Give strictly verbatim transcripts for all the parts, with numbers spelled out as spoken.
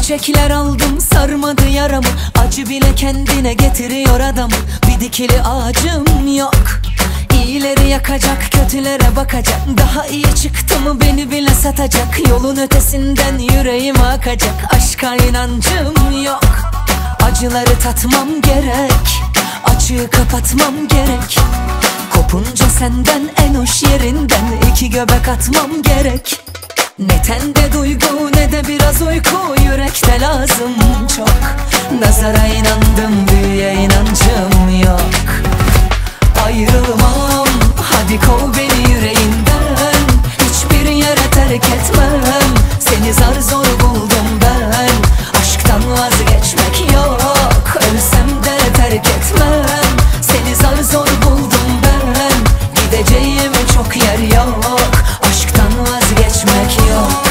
Çiçekler aldım sarmadı yaramı, acı bile kendine getiriyor adamı. Bir dikili ağacım yok, İyileri yakacak, kötülere bakacak. Daha iyi çıktı mı beni bile satacak. Yolun ötesinden yüreğime akacak. Aşka inancım yok, acıları tatmam gerek, açığı kapatmam gerek. Kopunca senden en hoş yerinden iki göbek atmam gerek. Ne tende duygu ne de biraz uyku, yürekte lazım çok. Nazara inandım, büyüye inancım yok. Ayrılmam, hadi kov beni yüreğinden. Hiçbir yere terk etmem, seni zar zor buldum ben. Aşktan vazgeçmek yok, ölsem de terk etmem. Seni zar zor buldum ben, gideceğim çok yer yok. Aşktan vazgeçmek yok.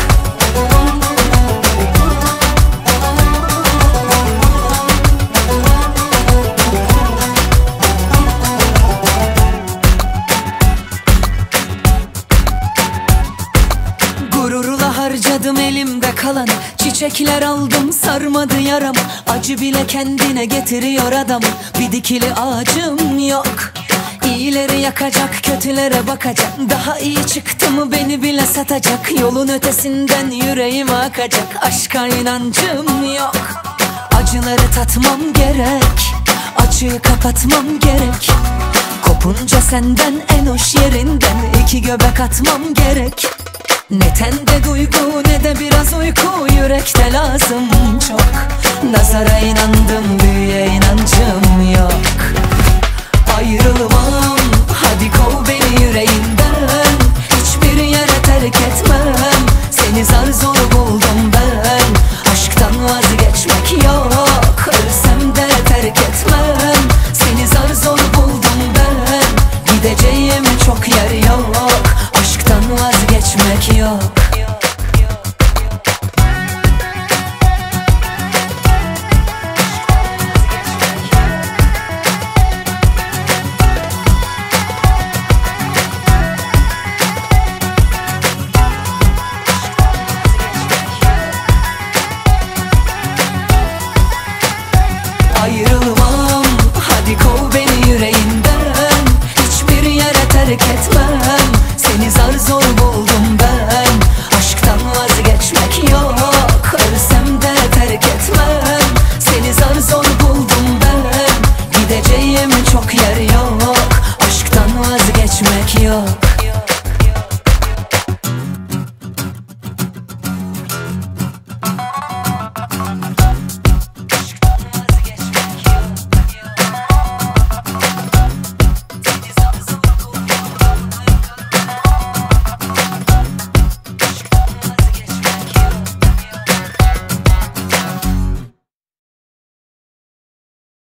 Gururla harcadım elimde kalanı, çiçekler aldım sarmadı yaramı. Acı bile kendine getiriyor adamı. Bir dikili ağacım yok, İyileri yakacak, kötülere bakacak. Daha iyi çıktı mı beni bile satacak. Yolun ötesinden yüreğime akacak. Aşka inancım yok, acıları tatmam gerek, açığı kapatmam gerek. Kopunca senden en hoş yerinden iki göbek atmam gerek. Ne tende duygu ne de biraz uyku, yürekte lazım çok. Nazara inandım, büyüye inancım yok. Ayrılmam, hadi kov beni yüreğinden. Hiçbir yere terk etmem, seni zar zor buldum ben. Aşktan vazgeçmek yok, ölsem de terk etmem. Seni zar zor buldum ben, gideceğim çok yer yok. Aşktan vazgeçmek yok. Ayrılmam, hadi kov beni yüreğinden. Hiçbir yere terk etme,